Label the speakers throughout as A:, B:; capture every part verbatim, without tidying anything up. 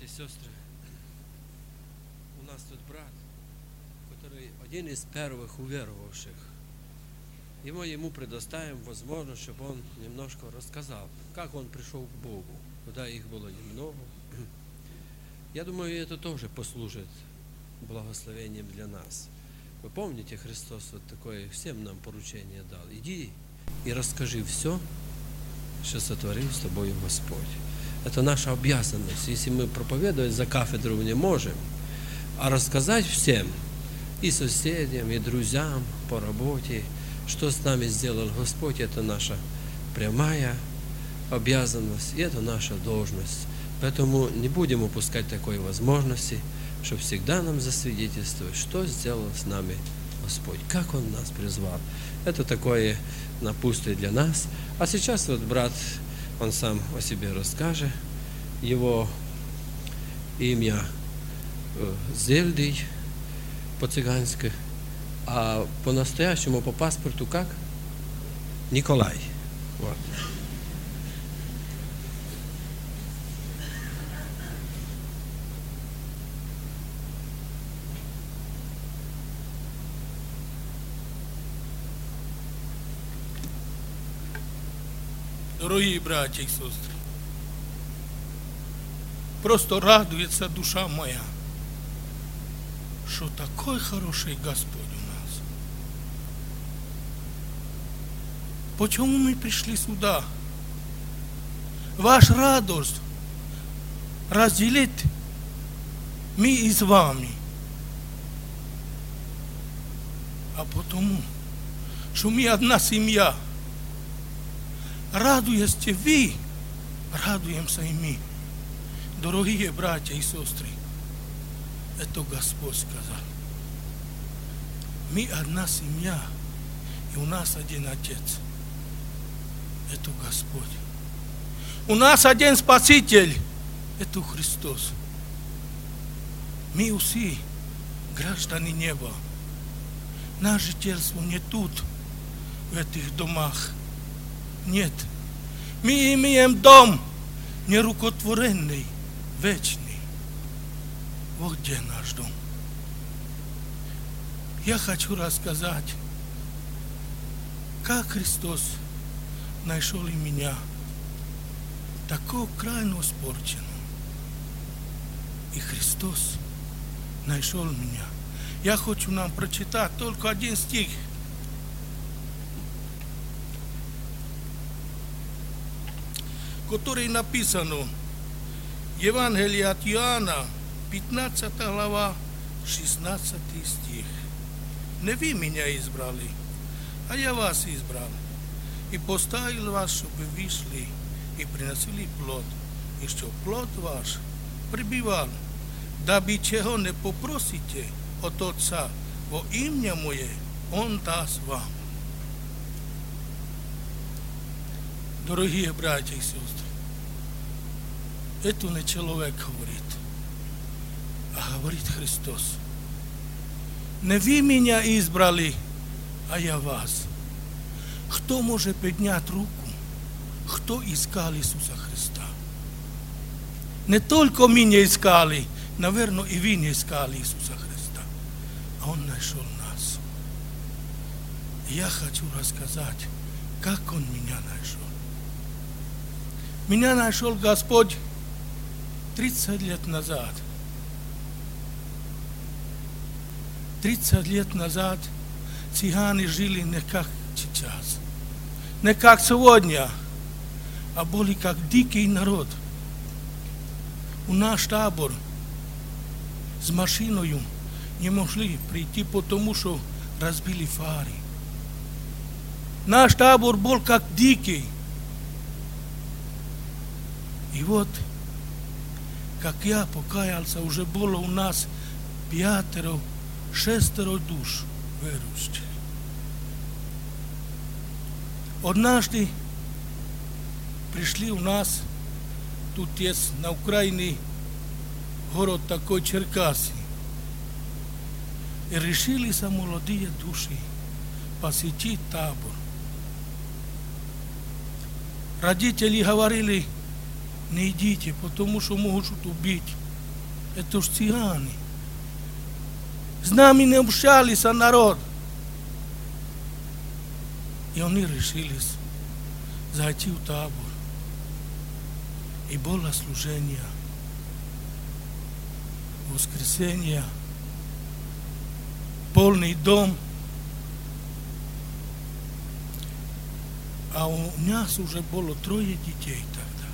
A: братья и сестры, у нас тут брат, который один из первых уверовавших. И мы ему предоставим возможность, чтобы он немножко рассказал, как он пришел к Богу, когда их было немного. Я думаю, это тоже послужит благословением для нас. Вы помните, Христос вот такое всем нам поручение дал. Иди и расскажи все, что сотворил с тобой Господь. Это наша обязанность. Если мы проповедовать за кафедру не можем, а рассказать всем, и соседям, и друзьям по работе, что с нами сделал Господь, это наша прямая обязанность, и это наша должность. Поэтому не будем упускать такой возможности, чтобы всегда нам засвидетельствовать, что сделал с нами Господь, как Он нас призвал. Это такое напутствие для нас. А сейчас вот брат, он сам о себе расскажет. Его имя Зельдий по-цыгански, а по-настоящему, по паспорту как? Николай. Вот.
B: Дорогие братья и сестры, просто радуется душа моя, что такой хороший Господь у нас. Почему мы пришли сюда? Ваш радость разделит мы и с вами. А потому, что мы одна семья. Радуетесь вы, радуемся и мы. Дорогие братья и сестры, это Господь сказал. Мы одна семья, и у нас один Отец. Это Господь. У нас один Спаситель, это Христос. Мы все граждане неба. Наше жительство не тут, в этих домах. Нет. Мы имеем дом нерукотворенный, вечный. Вот где наш дом. Я хочу рассказать, как Христос нашел и меня, такого крайне испорченного. И Христос нашел меня. Я хочу нам прочитать только один стих. Который написано, Евангелие от Иоанна, пятнадцатая глава, шестнадцатый стих. Не вы меня избрали, а я вас избрал, и поставил вас, чтобы вы шли и приносили плод, и что плод ваш пребывал, дабы чего не попросите от Отца во имя Мое, Он даст вам. Дорогие братья и сестры, это не человек говорит, а говорит Христос. Не вы меня избрали, а я вас. Кто может поднять руку, кто искал Иисуса Христа? Не только мы не искали, наверное, и вы не искали Иисуса Христа, а Он нашел нас. И я хочу рассказать, как Он меня нашел. Меня нашел Господь тридцать лет назад. тридцать лет назад цыгане жили не как сейчас, не как сегодня, а были как дикий народ. У наш табор с машиной не могли прийти, потому что разбили фары. Наш табор был как дикий. И вот, как я покаялся, уже было у нас пятеро, шестеро душ верующих. Однажды пришли у нас, тут есть на Украине город такой Черкассы, и решились молодые души посетить табор. Родители говорили, не идите, потому что могут убить. Это ж цыгане. С нами не общались народ. И они решились зайти в табор. И было служение. Воскресенье. Полный дом. А у нас уже было трое детей тогда.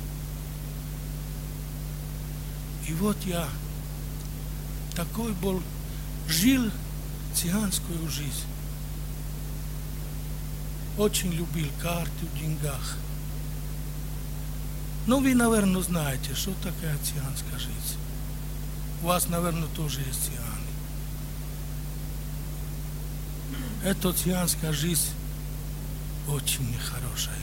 B: И вот я такой был, жил цыганскую жизнь. Очень любил карты в деньгах. Но вы, наверное, знаете, что такая цыганская жизнь. У вас, наверное, тоже есть цыгане. Эта цыганская жизнь очень нехорошая.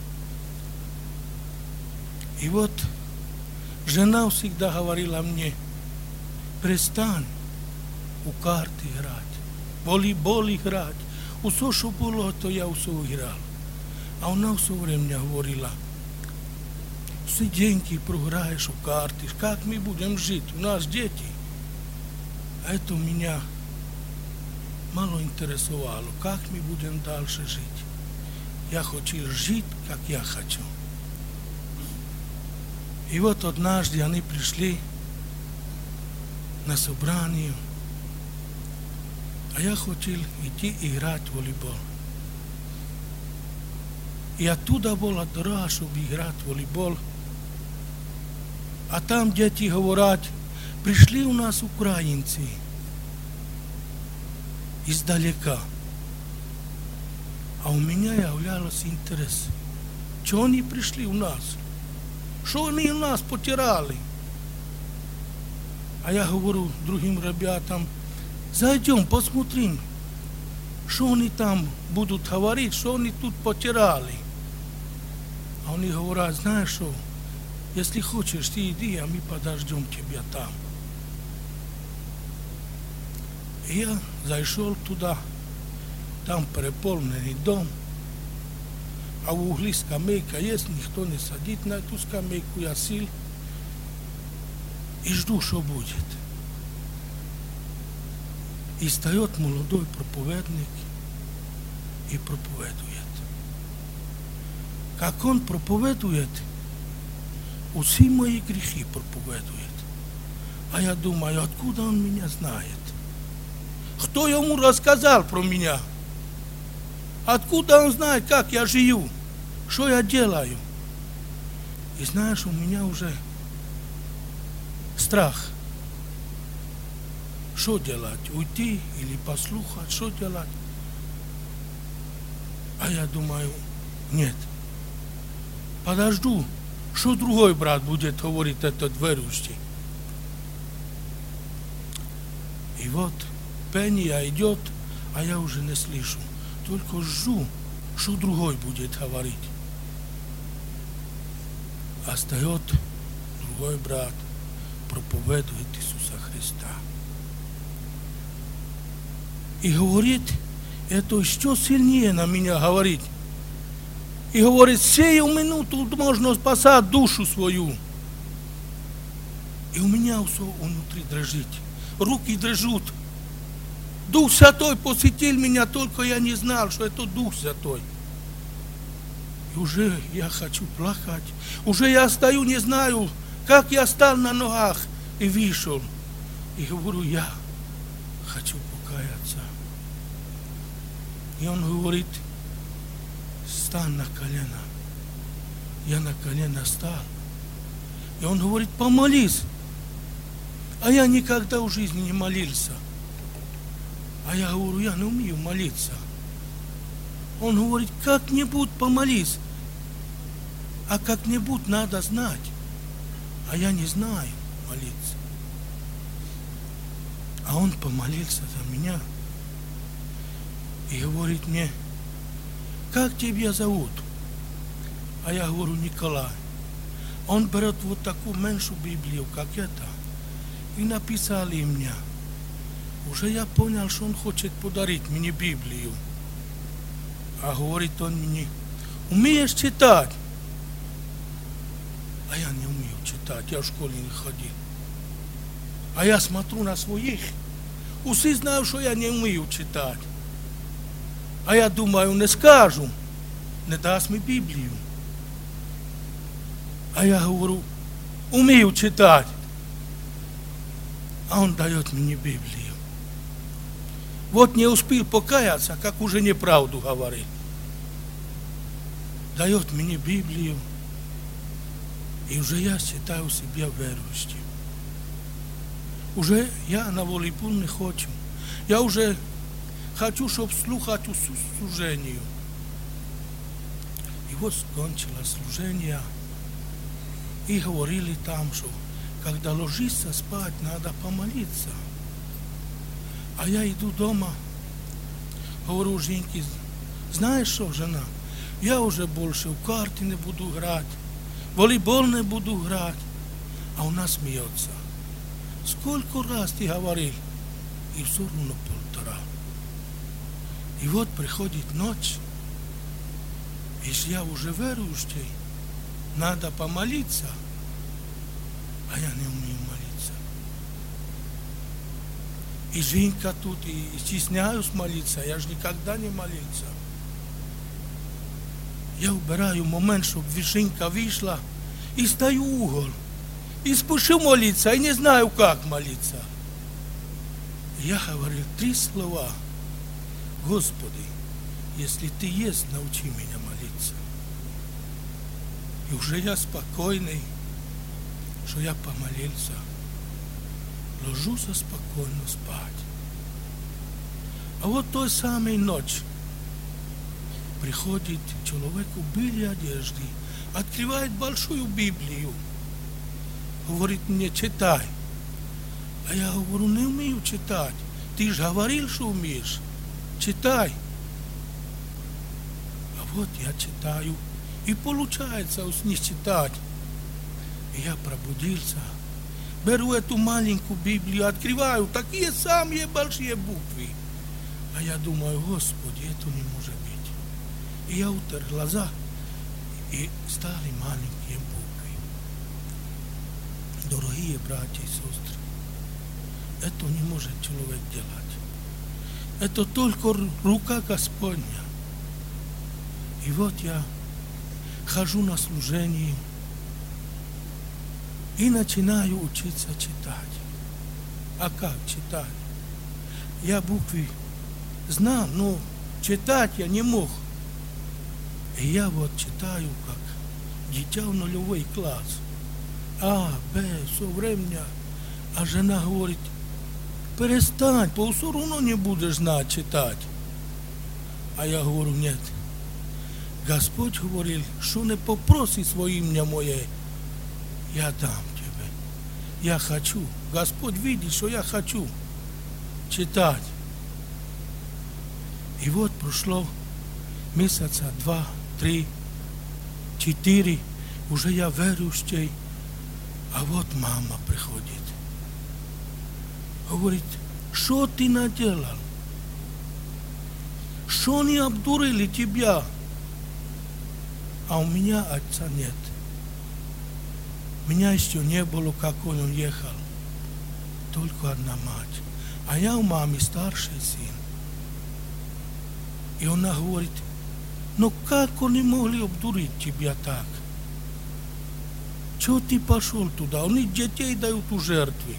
B: И вот жена всегда говорила мне: перестань у карты играть, в волейбол играть. Все, что было, то я все играл. А она все время говорила: все деньги проиграешь у карты, как мы будем жить? У нас дети. А это меня мало интересовало, как мы будем дальше жить. Я хотел жить, как я хочу. И вот однажды они пришли на собрание, а я хотел идти играть в волейбол. И оттуда была дорога, чтобы играть в волейбол. А там дети говорят: пришли у нас украинцы издалека. А у меня являлся интерес. Что они пришли у нас? Что они у нас потеряли? А я говорю другим ребятам: зайдем, посмотрим, что они там будут говорить, что они тут потеряли. А они говорят: знаешь что, если хочешь, ты иди, а мы подождем тебя там. И я зашел туда, там переполненный дом, а в углу скамейка есть, никто не садит на эту скамейку, я сел и жду, что будет. И встает молодой проповедник и проповедует. Как он проповедует, все мои грехи проповедует. А я думаю: откуда он меня знает? Кто ему рассказал про меня? Откуда он знает, как я живу? Что я делаю? И знаешь, у меня уже страх. Что делать? Уйти или послушать? Что делать? А я думаю: нет. Подожду, что другой брат будет говорить, этот верующий. И вот пение идет, а я уже не слышу. Только жду, что другой будет говорить. А встает другой брат, проповедует Иисуса Христа. И говорит, это еще сильнее на меня говорит. И говорит: сею минуту можно спасать душу свою. И у меня все внутри дрожит. Руки дрожат. Дух Святой посетил меня, только я не знал, что это Дух Святой. И уже я хочу плакать. Уже я стою, не знаю, как я стал на ногах и вышел. И говорю: я хочу покаяться. И он говорит: стань на колено. Я на колено стал. И он говорит: помолись. А я никогда в жизни не молился. А я говорю: я не умею молиться. Он говорит: как-нибудь помолись. А как-нибудь надо знать. А я не знаю молиться. А он помолился за меня. И говорит мне: как тебя зовут? А я говорю: Николай. Он берет вот такую меньшую Библию, как это, и написали мне. Уже я понял, что он хочет подарить мне Библию. А говорит он мне: умеешь читать? А я не умею читать, я в школе не ходил. А я смотрю на своих. Усі знають, що я не вмію читати. А я думаю, не скажу, не дасть мені Біблію. А я говорю, умею читать. А он дает мне Библию. Вот не успел покаяться, как уже неправду говорит. Дает мне Библию. И уже я считаю себя верующим. Уже я на волейбол не хочу. Я уже хочу, чтобы слухать служению. И вот скончилось служение. И говорили там, что когда ложишься спать, надо помолиться. А я иду дома, говорю женьке, знаешь что, жена, я уже больше в карты не буду играть, в волейбол не буду играть. А она смеется. Сколько раз ты говорил? И все равно полтора. И вот приходит ночь, и я уже верующий, надо помолиться, а я не умею молиться. И Женька тут, и стесняюсь молиться, я же никогда не молился. Я убираю момент, чтобы Женька вышла, и стою в угол, и спешу молиться, и не знаю, как молиться. Я говорю три слова. Господи, если Ты есть, научи меня молиться. И уже я спокойный, что я помолился. Ложусь спокойно спать. А вот той самой ночи приходит человек в белой одежде, открывает большую Библию, говорит мне, читай. А я говорю, не умею читать. Ты же говорил, что умеешь. Читай. А вот я читаю. И получается не читать. И я пробудился. Беру эту маленькую Библию, открываю такие самые большие буквы. А я думаю, Господи, это не может быть. И я утер глаза, и стали маленькие буквы. Дорогие братья и сестры, это не может человек делать. Это только рука Господня. И вот я хожу на служение и начинаю учиться читать. А как читать? Я буквы знал, но читать я не мог. И я вот читаю, как дитя в нулевой класс. А, Б, все время. А жена говорит, перестань, по все равно не будешь знать читать. А я говорю, нет. Господь говорил, что не попроси свое имя мое, я дам тебе. Я хочу. Господь видит, что я хочу читать. И вот прошло месяца два, три, четыре, уже я верующий. А вот мама приходит. Говорит, что ты наделал? Что они обдурили тебя? А у меня отца нет. Меня еще не было, как он уехал. Только одна мать. А я у мамы старший сын. И она говорит, ну как они могли обдурить тебя так? Чего ты пошел туда? Они детей дают у жертвы.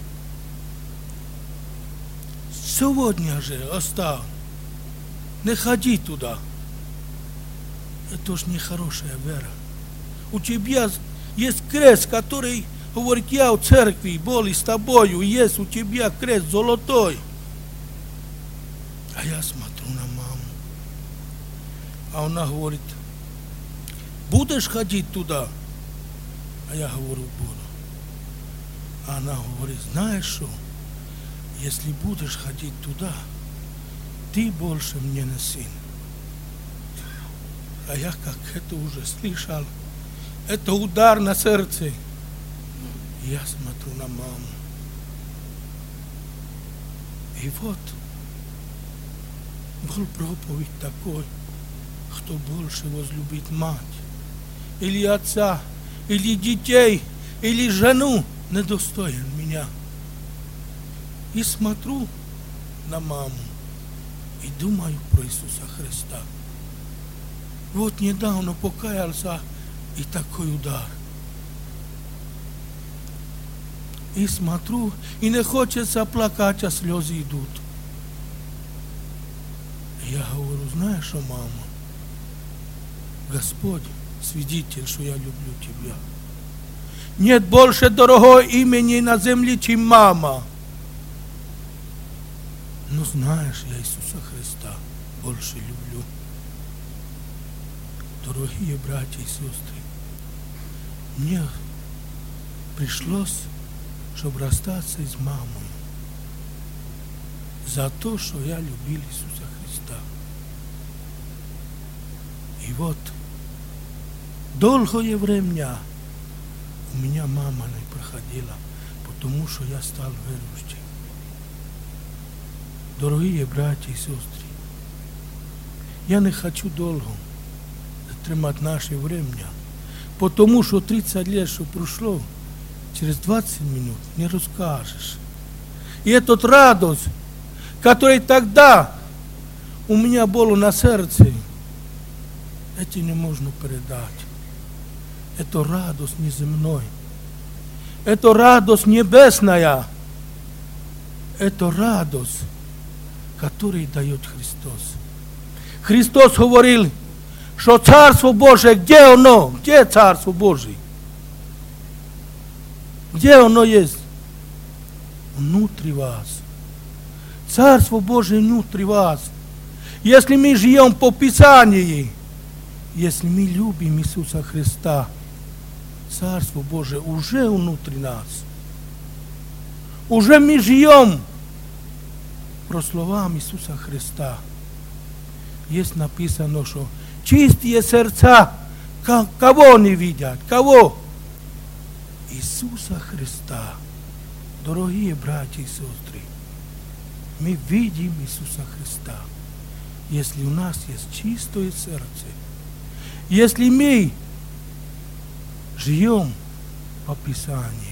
B: Сегодня же оставь. Не ходи туда. Это ж нехорошая вера. У тебя есть крест, который говорит, я в церкви был с тобою, и есть у тебя крест золотой. А я смотрю на маму. А она говорит, будешь ходить туда? А я говорю, буду. А она говорит, знаешь что, если будешь ходить туда, ты больше мне не сын. А я как это уже слышал, это удар на сердце. И я смотрю на маму. И вот был проповедь такой, кто больше возлюбит мать, или отца, или детей, или жену, недостоин меня. И смотрю на маму и думаю про Иисуса Христа. Вот недавно покаялся, и такой удар. И смотрю, и не хочется плакать, а слезы идут. И я говорю, знаешь что, мама, Господь свидетель, что я люблю тебя. Нет больше дорогого имени на земле, чем мама. Но знаешь, я Иисуса Христа больше люблю. Дорогие братья и сестры, мне пришлось, чтобы расстаться с мамой за то, что я любил Иисуса Христа. И вот долгое время у меня мама не проходила, потому что я стал верующим. Дорогие братья и сестры, я не хочу долго тримать наше время, потому что тридцать лет, что прошло, через двадцать минут не расскажешь. И эту радость, которая тогда у меня была на сердце, это не можно передать. Это радость неземной. Это радость небесная. Это радость, которую дает Христос. Христос говорил, что Царство Божие, где оно? Где Царство Божие? Где оно есть? Внутри вас. Царство Божие внутри вас. Если мы живем по Писанию, если мы любим Иисуса Христа, Царство Божие уже внутри нас. Уже мы живем про словам Иисуса Христа. Есть написано, что чистые сердца кого не видят? Кого? Иисуса Христа. Дорогие братья и сестры, мы видим Иисуса Христа, если у нас есть чистое сердце. Если мы живем по Писанию.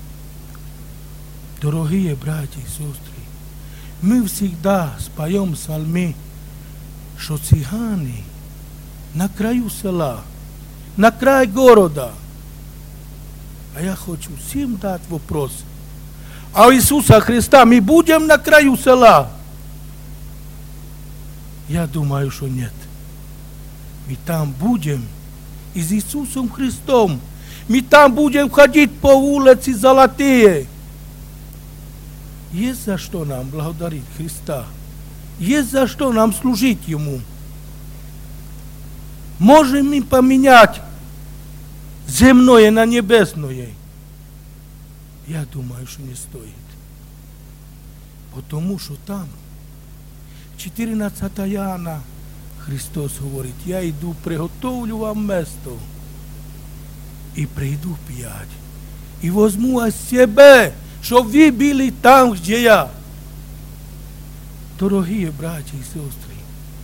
B: Дорогие братья и сестры, мы всегда споем псалмы, что цыгане на краю села, на край города. А я хочу всем дать вопрос. А у Иисуса Христа мы будем на краю села? Я думаю, что нет. Мы там будем и с Иисусом Христом. Мы там будем ходить по улице золотые. Есть за что нам благодарить Христа. Есть за что нам служить Ему. Можем мы поменять земное на небесное? Я думаю, что не стоит. Потому что там, четырнадцатая Иоанна, Христос говорит, я иду, приготовлю вам место. И приду пять. И возьму о себе, чтобы вы были там, где я. Дорогие братья и сестры,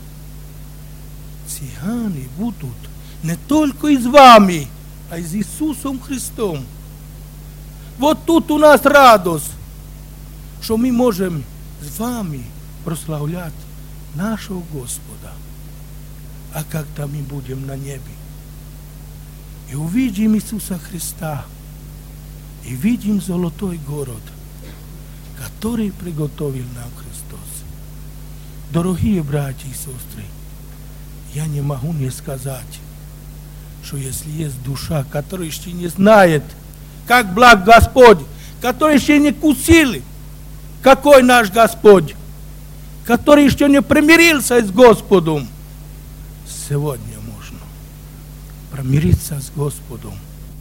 B: цыгане будут не только с вами, а и с Иисусом Христом. Вот тут у нас радость, что мы можем с вами прославлять нашего Господа. А когда мы будем на небе и увидим Иисуса Христа, и видим золотой город, который приготовил нам Христос. Дорогие братья и сестры, я не могу не сказать, что если есть душа, которая еще не знает, как благ Господь, который еще не кусил, какой наш Господь, который еще не примирился с Господом, сегодня можно примириться с Господом.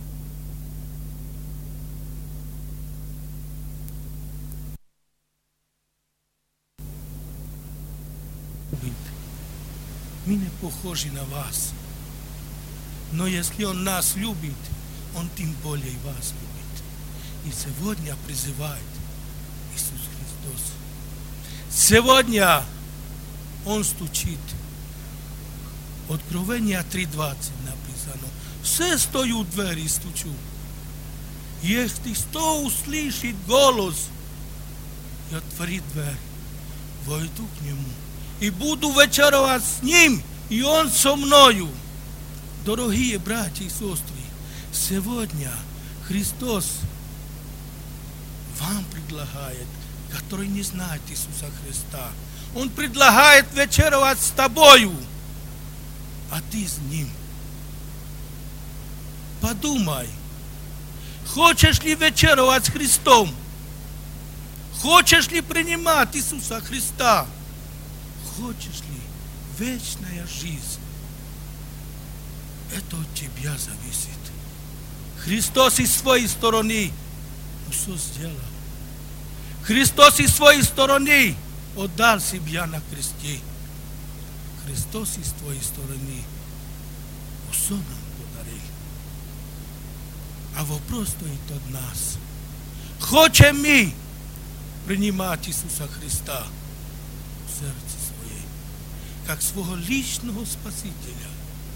B: Мы не похожи на вас. Но если Он нас любит, Он тем более вас любит. И сегодня призывает Иисус Христос. Сегодня Он стучит. Откровение три двадцать написано. Все стою у двери и стучу. Если кто услышит голос и отвори дверь, войду к нему и буду вечеровать с ним, и он со мною. Дорогие братья и сестры, сегодня Христос вам предлагает, который не знает Иисуса Христа. Он предлагает вечеровать с тобою, а ты с ним. Подумай, хочешь ли вечеровать с Христом? Хочешь ли принимать Иисуса Христа? Хочешь ли вечная жизнь? Это от тебя зависит. Христос из своей стороны все сделал. Христос из своей стороны отдал себя на кресте. Христос из твоей стороны все нам подарил. А вопрос стоит от нас. Хочем мы принимать Иисуса Христа в сердце своей, как своего личного Спасителя?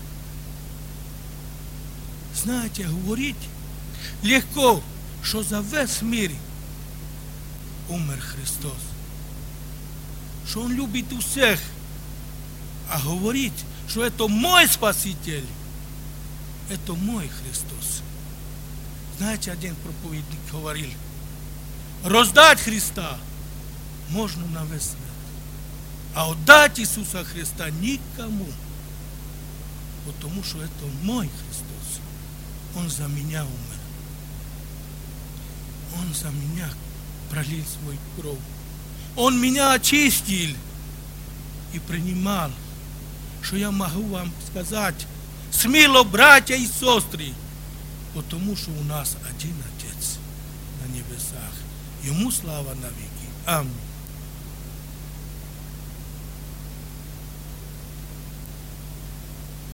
B: Знаете, говорить легко, что за весь мир умер Христос. Что Он любит всех. А говорить, что это мой Спаситель, это мой Христос. Знаете, один проповедник говорил, раздать Христа можно на весь свет, а отдать Иисуса Христа никому, потому что это мой Христос. Он за меня умер. Он за меня пролил свой кровь. Он меня очистил и принимал, что я могу вам сказать, смело, братья и сестры, потому что у нас один Отец на небесах. Ему слава навеки. Аминь.